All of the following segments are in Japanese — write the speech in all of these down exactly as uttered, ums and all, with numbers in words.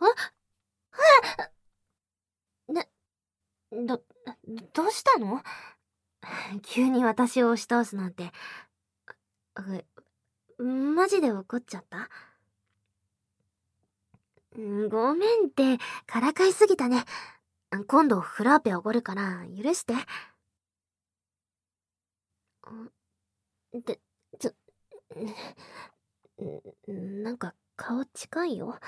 ね、ど、どうしたの？急に私を押し倒すなんて。うマジで怒っちゃった？んごめんって、からかいすぎたね。今度フラーペおごるから許して。で、ちょ、んなんか顔近いよ。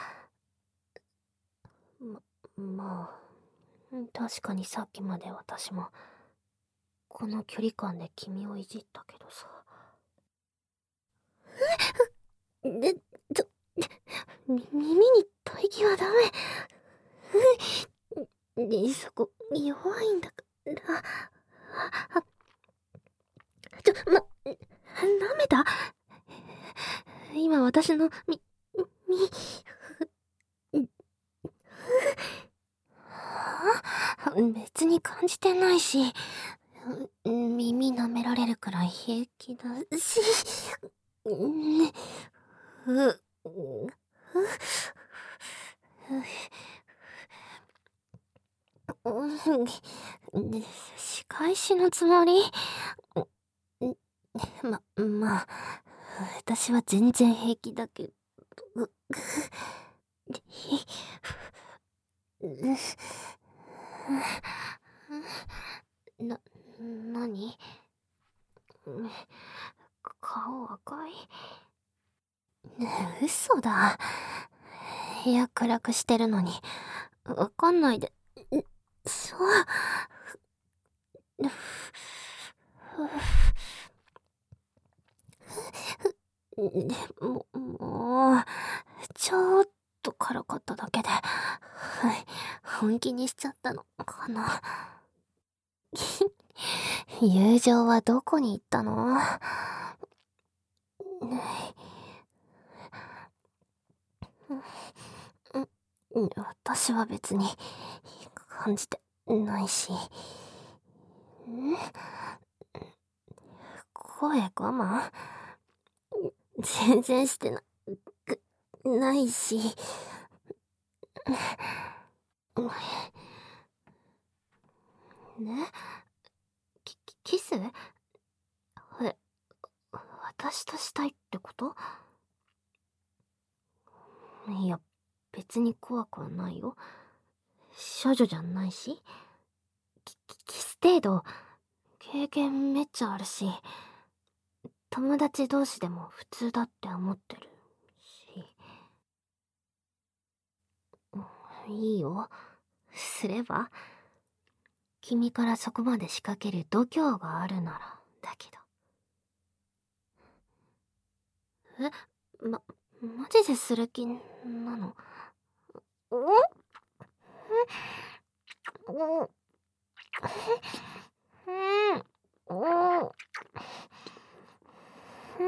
ま、まあ、確かにさっきまで私も、この距離感で君をいじったけどさ。で、ちょ、み耳に吐息はダメ。で、そこ、弱いんだから。ちょ、ま、舐めた？今私の、み、み、は別に感じてないし、耳舐められるくらい平気だし、ね、う、う、う、仕返しのつもり？ま、まあ、私は全然平気だけど、な、なに？顔赤い？嘘だ。部屋暗くしてるのに、わかんないで。そう。でも、もう、ちょっとからかっただけで、本気にしちゃったのかな。友情はどこに行ったの？私は別に感じてないし。声我慢？全然してな、ないし。ね？キ、キス？え、私としたいってこと？いや、別に怖くはないよ。少女じゃないし。キ、キス程度、経験めっちゃあるし、友達同士でも普通だって思ってるし。いいよ。すれば？君からそこまで仕掛ける度胸があるなら、だけど。え、ま、マジでする気なの？お？お？うん。お？うん。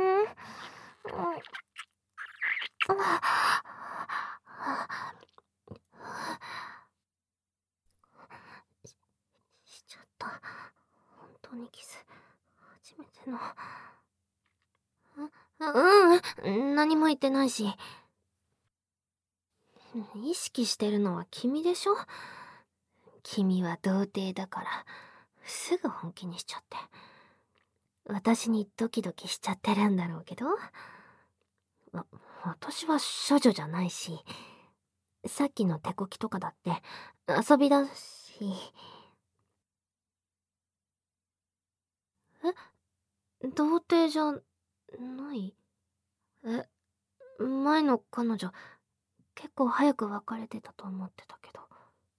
しちゃった。本当にキス。初めての。う、うん、何も言ってないし。意識してるのは君でしょ？君は童貞だから、すぐ本気にしちゃって。私にドキドキしちゃってるんだろうけど。わ、私は処女じゃないし、さっきの手こきとかだって遊びだし。え、童貞じゃない？え、前の彼女、結構早く別れてたと思ってたけど。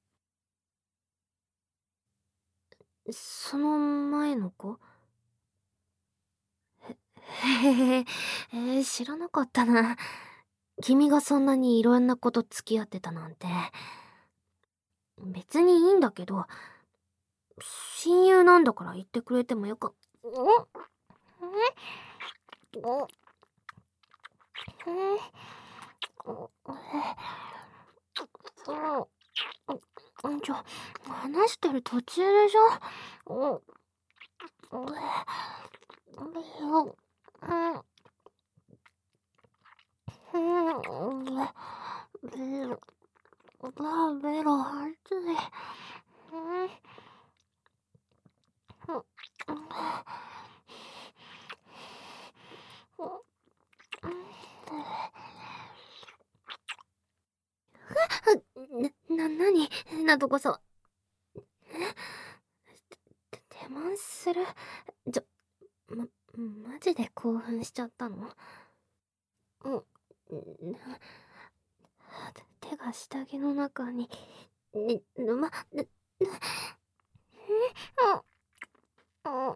その前の子？へへへ、えー、知らなかったな。君がそんなにいろんなこと付き合ってたなんて。別にいいんだけど、親友なんだから言ってくれてもよかった。ちょ、話してる途中でしょ。 食べろ、熱い。な、な、なになとこそ。手満する。ちょ、ま、マジで興奮しちゃったの？うん。手が下着の中に、に、ぬま、ぬ、ぬ、うん、うん、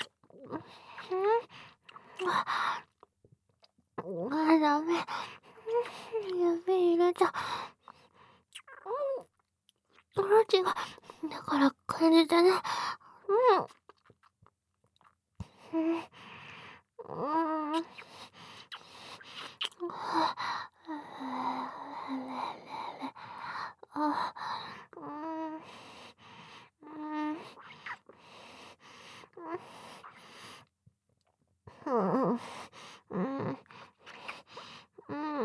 うん、あ、ダメ。指入れちゃ、うん、違う。だから感じてね。うん。うん。うん。あ、うん。うん。うん。うん。うん。うん。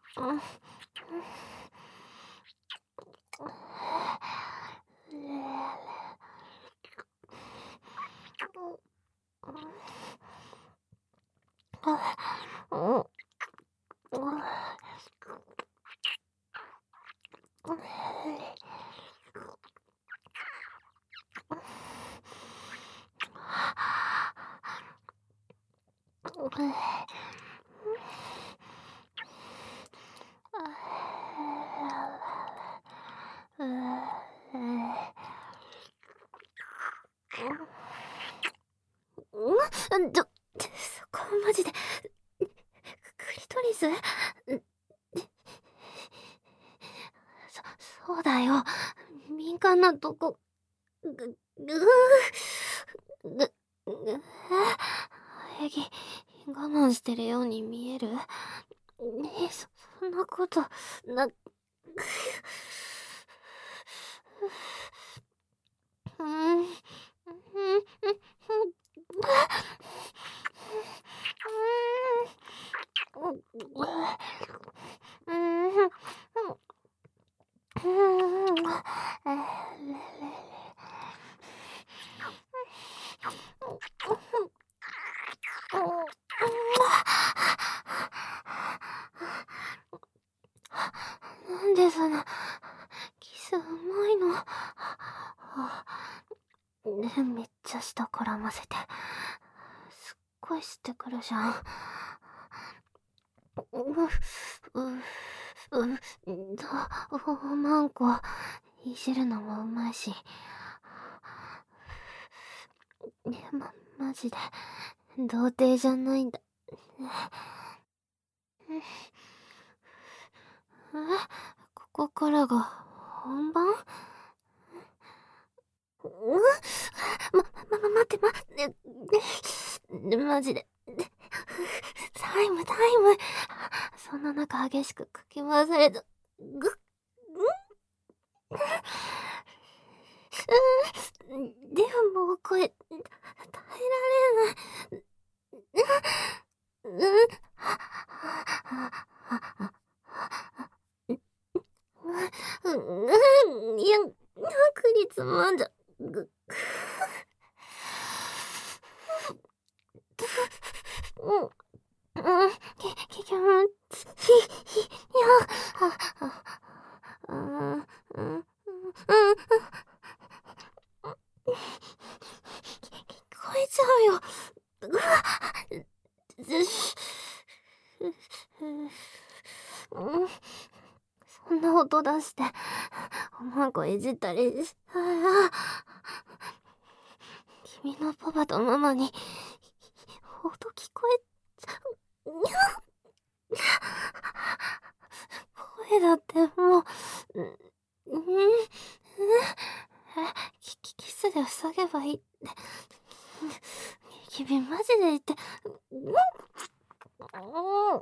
うん、ちょ、そこはマジで、クリトリス？そ、そうだよ。敏感なとこ、ぐ、ぐぐ、ぐ、ぐ、えぎ、我慢してるように見える？ねえ、そ、そんなこと、な、うん、うん、うん、うん、うん、なんでそんな、キスうまいの？ね、めっちゃ舌絡ませて。すっごい吸ってくるじゃん。う、う、う、う、だ、おまんこ、いじるのもうまいし。ね、ま、マジで、童貞じゃないんだ。え、ここからが本番？うん、ま、ま、ま、待って、待って、マジで。タイム、タイム。そんな中激しくかき回された。ぐ、ぐ、うん、でももう声、耐えられない。うん、うん、うん、いや、くにつまんじゃ、ぐ、うん、うん、き、き、きゅん、ひ、ひ、や、あ、あ、うん、うん、うん、うん、聞こえちゃうよ。うわ、うん、そんな音出して、おまんこいじったりし、ああ、君のパパとママに、音聞こえちゃう。にゃ、声だってもう、うん、うん、キキキスで塞げばいいって。君マジで言って、うん、うん、うん、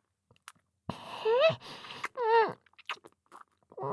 うん、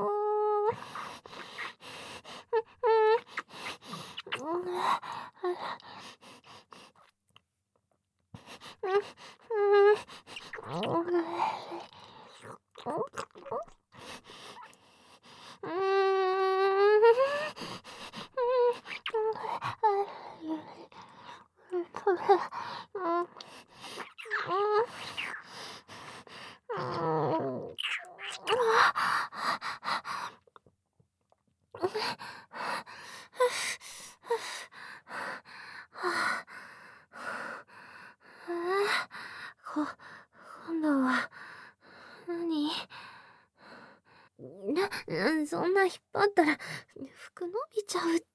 な、そんな引っ張ったら服伸びちゃうって。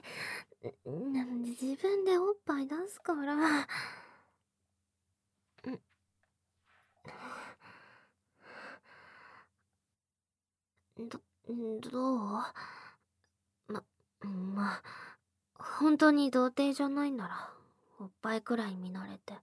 な自分でおっぱい出すから。ど、どうま、まあ、本当に童貞じゃないなら、おっぱいくらい見慣れて。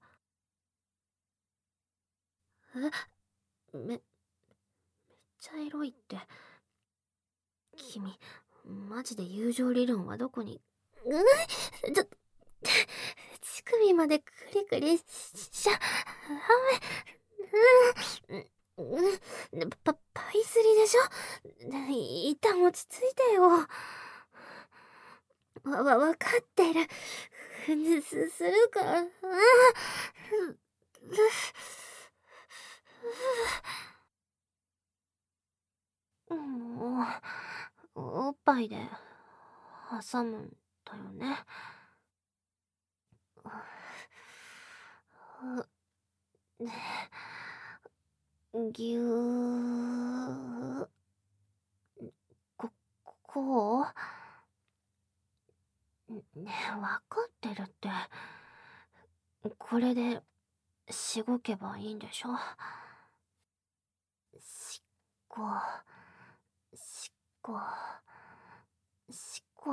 えめ、めっちゃエロいって。君、マジで友情理論はどこに。うんちょ、乳首までクリクリしちゃ、ダメ。うん、うん、パ、パイスリでしょ。一旦落ち着いてよ。わ、わ、わかってる。す、するから。もう、おっぱいで挟むんだよね。ぎゅー。こ、こうねえ、わかってるって。これで、しごけばいいんでしょ。しっこ、しっこ、しっこ。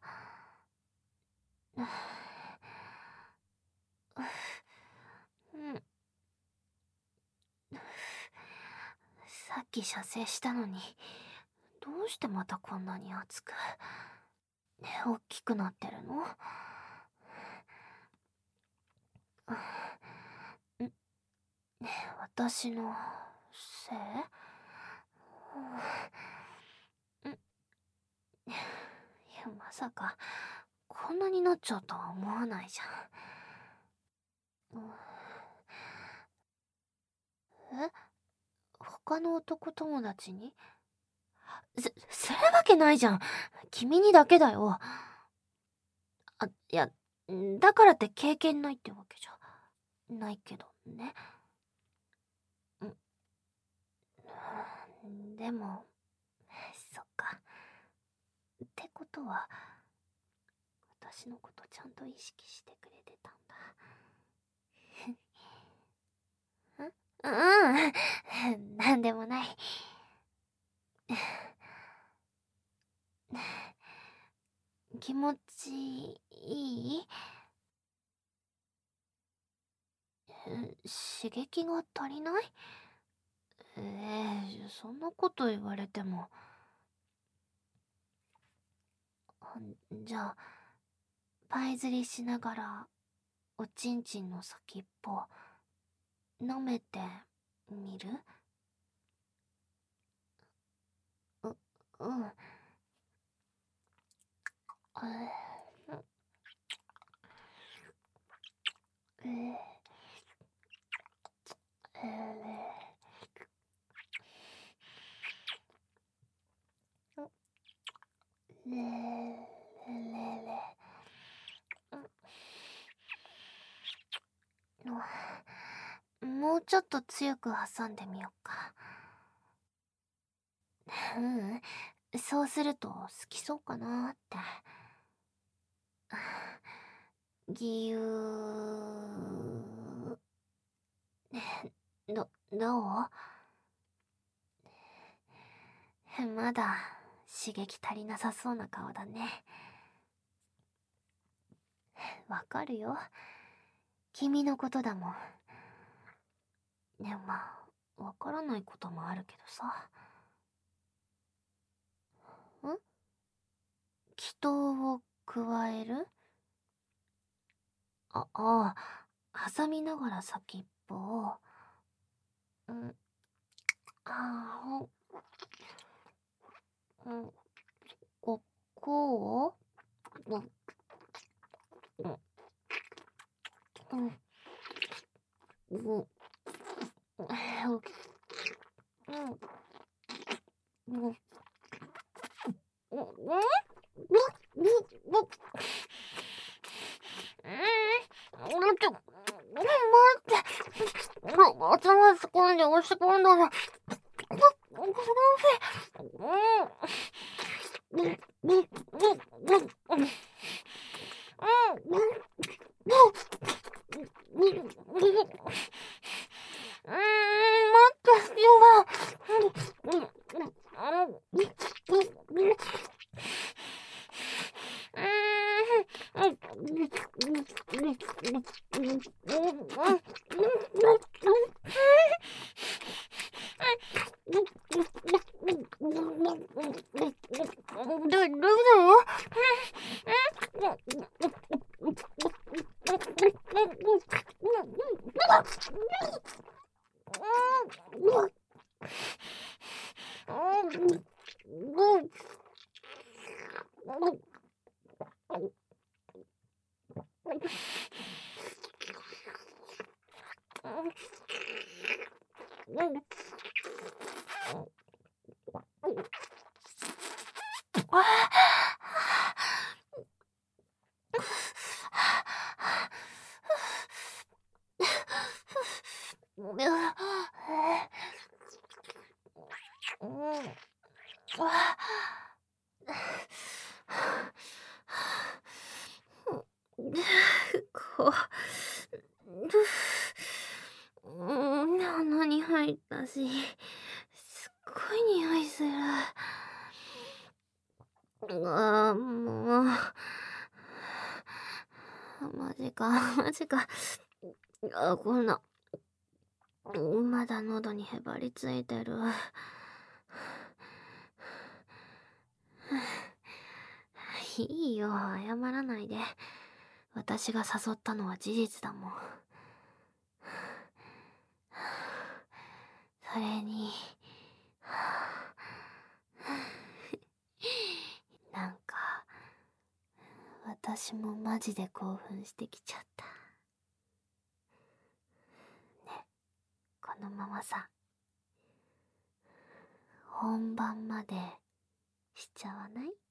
うん。さっき射精したのに、どうしてまたこんなに熱く、ね、大きくなってるの？ん、私のせい？ん、いや、まさか、こんなになっちゃうとは思わないじゃん。え？他の男友達に？す、するわけないじゃん。君にだけだよ。あ、いや、だからって経験ないってわけじゃないけどね。ん、でも、そっか。ってことは、私のことちゃんと意識してくれてたんだ。ん？うん、なんでもない。気持ちいい？刺激が足りない？えー、そんなこと言われても。じゃあ、パイ釣りしながら、おちんちんの先っぽ、舐めてみる？う、うん。えー、えー、れれれれ。もうちょっと強く挟んでみようか。うん、そうすると好きそうかなって。ぎゅー。ど、どう？まだ刺激足りなさそうな顔だね。わかるよ。君のことだもん。でもまあ、わからないこともあるけどさ。ん？祈祷を加える？あ、ああ、挟みながら先っぽを。うん。ああ、うん。ここを？うん。うん。うん。うん。うん。うん。うん。待って、待って。頭突っ込んで押し込んだら、 こう、うん、鼻に入ったし、すっごい匂いする。ああ、もう。マジか、マジか。あ、こんな。まだ喉にへばりついてる。いいよ、謝らないで。私が誘ったのは事実だもん。それに、なんか、私もマジで興奮してきちゃった。ね、このままさ、本番までしちゃわない？